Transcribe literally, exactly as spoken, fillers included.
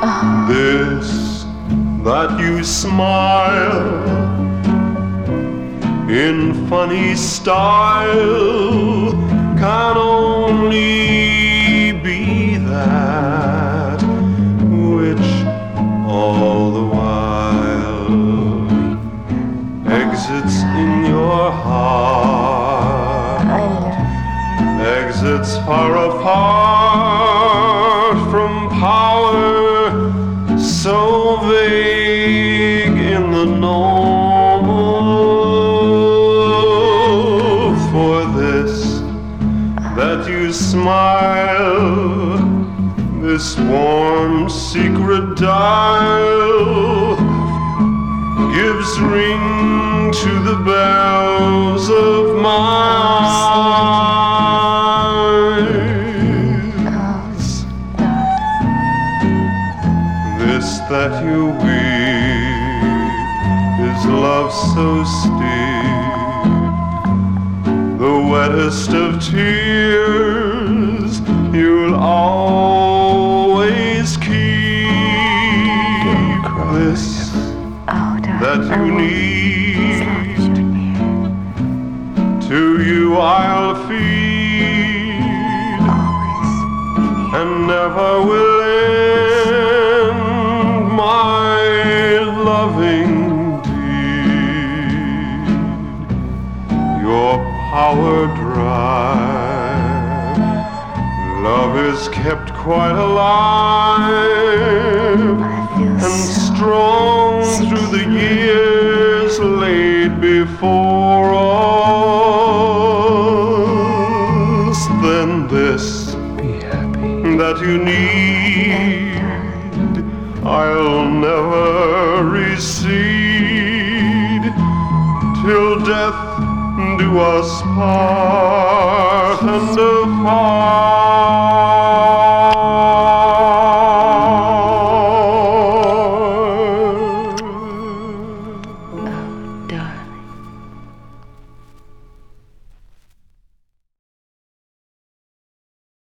This that you smile in funny style can only be that which all the while exits in your heart, exits far apart from power so vague in the normal. For this that you smile, this warm secret dial gives ring to the bells of my eyes. This that you weep is love so steep, the wettest of tears you'll always keep. This that you need, to you I'll feed, and never will end my loving deed. Your power drive, love is kept quite alive and strong through the years laid before us. Then this that you need, I'll never recede till death do us part and afar.